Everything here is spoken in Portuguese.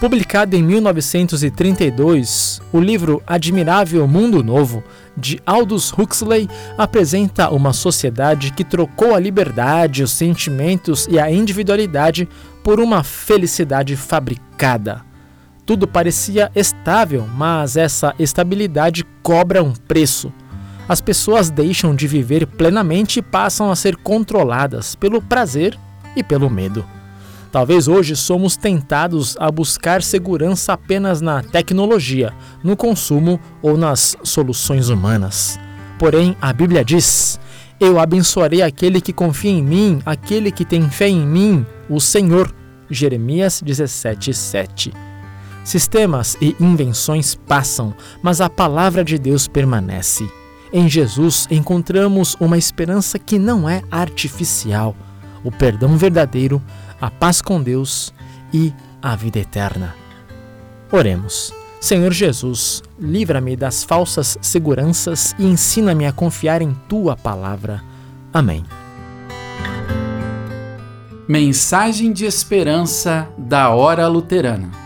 Publicado em 1932, o livro Admirável Mundo Novo, de Aldous Huxley, apresenta uma sociedade que trocou a liberdade, os sentimentos e a individualidade por uma felicidade fabricada. Tudo parecia estável, mas essa estabilidade cobra um preço. As pessoas deixam de viver plenamente e passam a ser controladas pelo prazer e pelo medo. Talvez hoje somos tentados a buscar segurança apenas na tecnologia, no consumo ou nas soluções humanas. Porém, a Bíblia diz: eu abençoarei aquele que confia em mim, aquele que tem fé em mim, o Senhor. Jeremias 17:7. Sistemas e invenções passam, mas a palavra de Deus permanece. Em Jesus encontramos uma esperança que não é artificial, o perdão verdadeiro, a paz com Deus e a vida eterna. Oremos. Senhor Jesus, livra-me das falsas seguranças e ensina-me a confiar em Tua palavra. Amém. Mensagem de esperança da Hora Luterana.